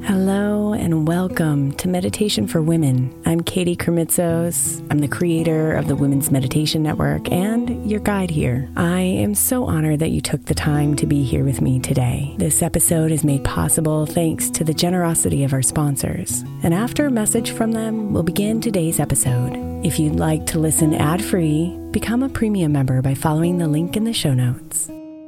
Hello and welcome to Meditation for Women. I'm Katie Kermitzos. I'm the creator of the Women's Meditation Network and your guide here. I am so honored that you took the time to be here with me today. This episode is made possible thanks to the generosity of our sponsors. And after a message from them, we'll begin today's episode. If you'd like to listen ad-free, become a premium member by following the link in the show notes.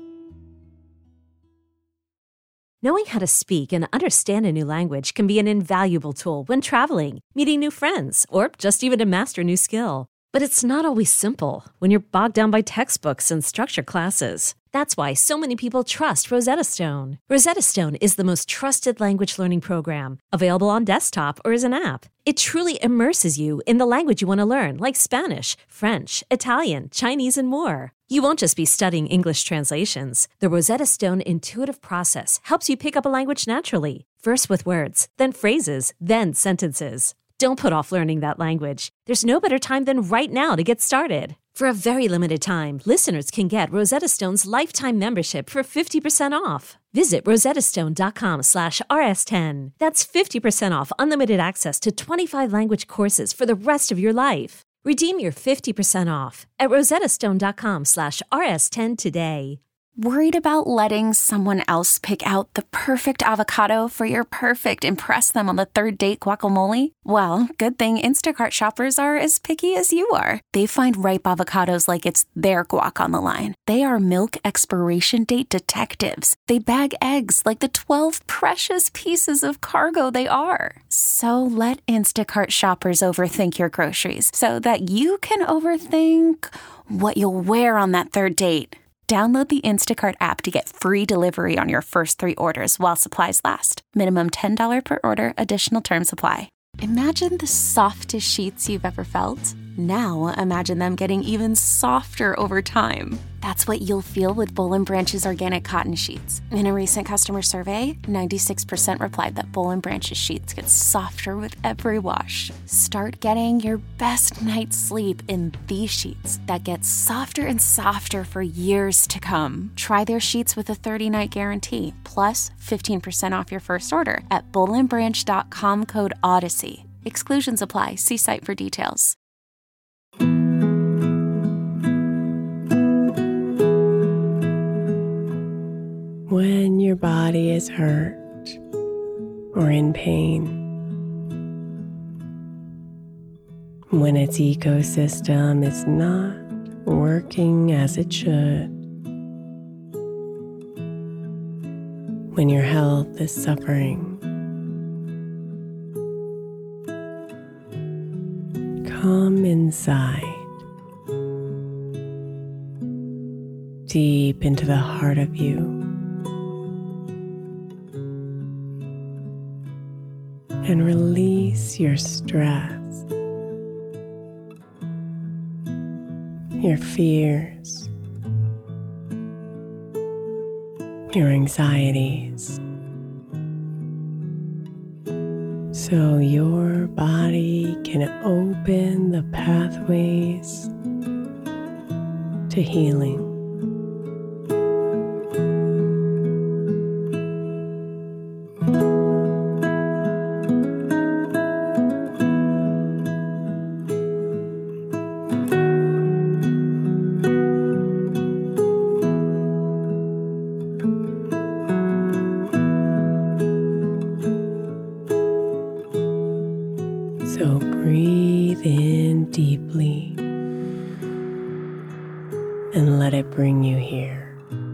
Knowing how to speak and understand a new language can be an invaluable tool when traveling, meeting new friends, or just even to master a new skill. But it's not always simple when you're bogged down by textbooks and structured classes. That's why so many people trust Rosetta Stone. Rosetta Stone is the most trusted language learning program, available on desktop or as an app. It truly immerses you in the language you want to learn, like Spanish, French, Italian, Chinese, and more. You won't just be studying English translations. The Rosetta Stone intuitive process helps you pick up a language naturally, first with words, then phrases, then sentences. Don't put off learning that language. There's no better time than right now to get started. For a very limited time, listeners can get Rosetta Stone's lifetime membership for 50% off. Visit rosettastone.com/rs10. That's 50% off unlimited access to 25 language courses for the rest of your life. Redeem your 50% off at rosettastone.com/rs10 today. Worried about letting someone else pick out the perfect avocado for your perfect impress them on the third date guacamole? Well, good thing Instacart shoppers are as picky as you are. They find ripe avocados like it's their guac on the line. They are milk expiration date detectives. They bag eggs like the 12 precious pieces of cargo they are. So let Instacart shoppers overthink your groceries so that you can overthink what you'll wear on that third date. Download the Instacart app to get free delivery on your first 3 orders while supplies last. Minimum $10 per order. Additional terms apply. Imagine the softest sheets you've ever felt. Now imagine them getting even softer over time. That's what you'll feel with Boll & Branch's organic cotton sheets. In a recent customer survey, 96% replied that Boll & Branch's sheets get softer with every wash. Start getting your best night's sleep in these sheets that get softer and softer for years to come. Try their sheets with a 30-night guarantee, plus 15% off your first order at bollandbranch.com code Odyssey. Exclusions apply. See site for details. When your body is hurt or in pain, when its ecosystem is not working as it should, when your health is suffering, come inside, deep into the heart of you, and release your stress, your fears, your anxieties, so your body can open the pathways to healing. So breathe in deeply and let it bring you here.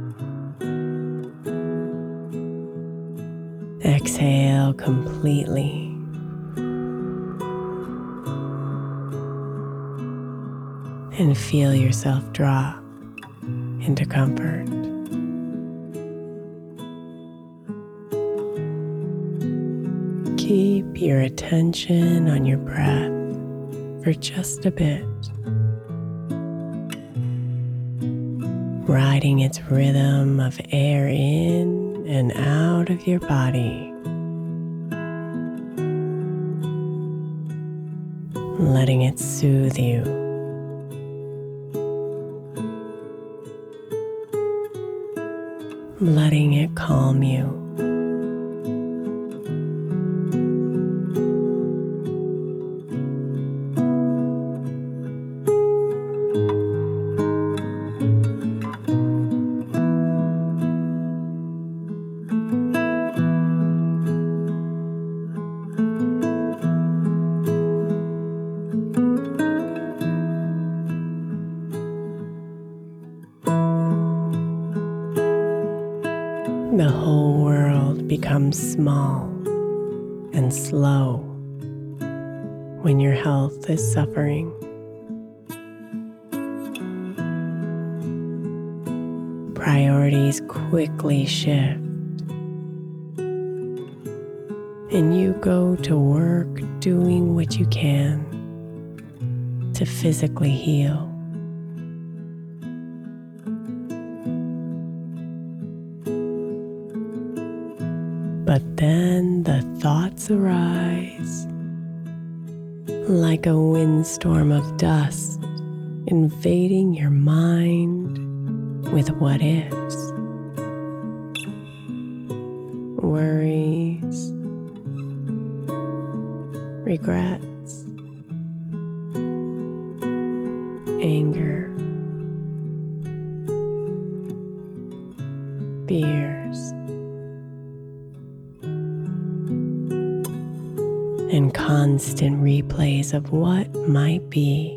Exhale completely. And feel yourself drop into comfort. Keep your attention on your breath for just a bit, riding its rhythm of air in and out of your body, letting it soothe you. Letting it calm you. becomes small and slow when your health is suffering. Priorities quickly shift, and you go to work doing what you can to physically heal. But then the thoughts arise like a windstorm of dust, invading your mind with what ifs, worries, regrets, anger, fears, and constant replays of what might be.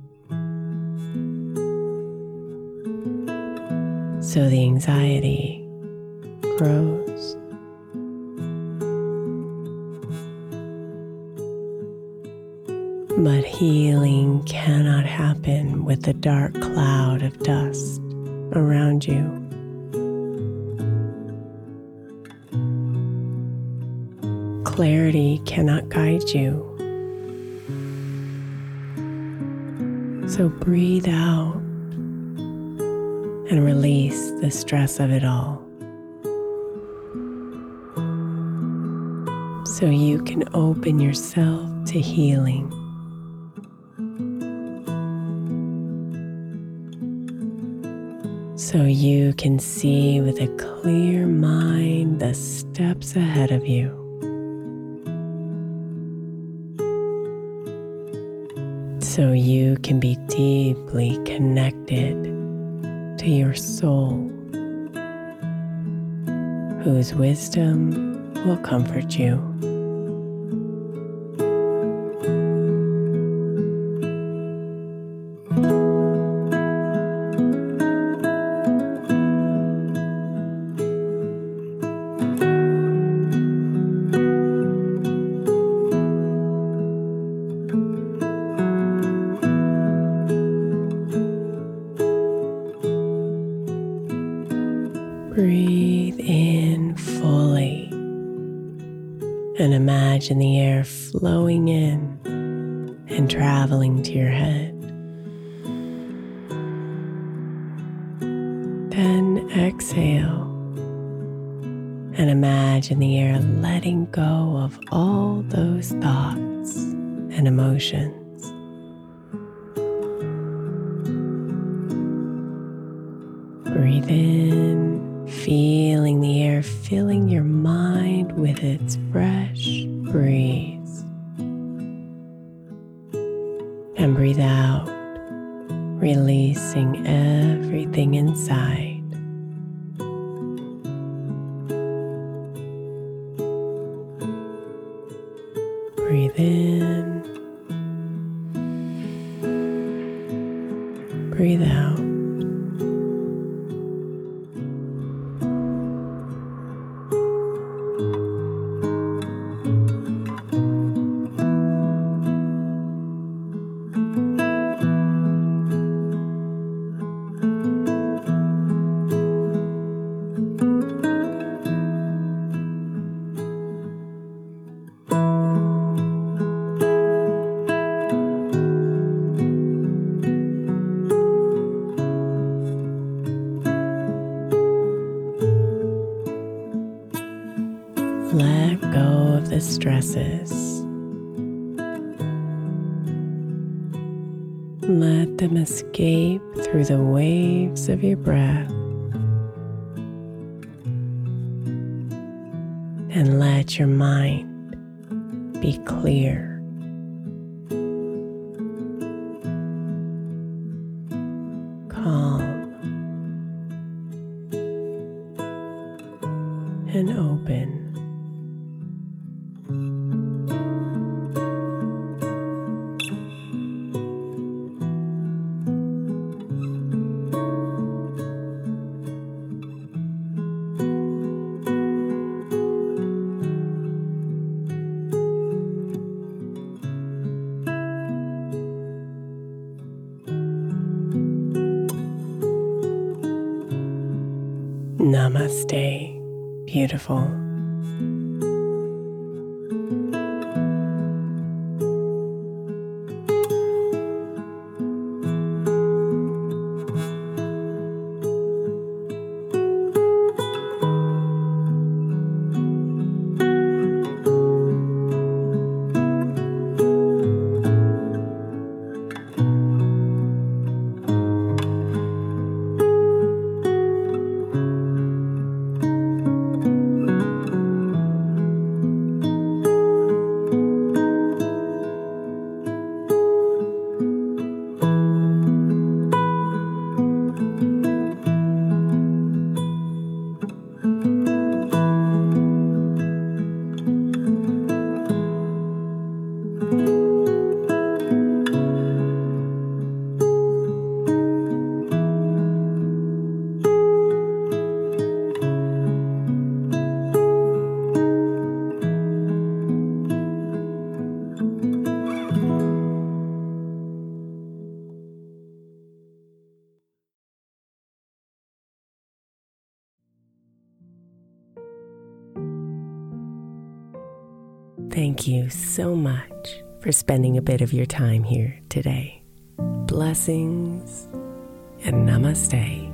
So the anxiety grows. But healing cannot happen with the dark cloud of dust around you. Clarity cannot guide you. So breathe out and release the stress of it all, so you can open yourself to healing. So you can see with a clear mind the steps ahead of you. So you can be deeply connected to your soul, whose wisdom will comfort you. Breathe in fully and imagine the air flowing in and traveling to your head. Then exhale and imagine the air letting go of all those thoughts and emotions. Breathe in, feeling the air filling your mind with its fresh breeze. And breathe out, releasing everything inside. Breathe in, breathe out. Let go of the stresses. Let them escape through the waves of your breath. And let your mind be clear. Calm and open. Namaste, beautiful. Thank you so much for spending a bit of your time here today. Blessings and namaste.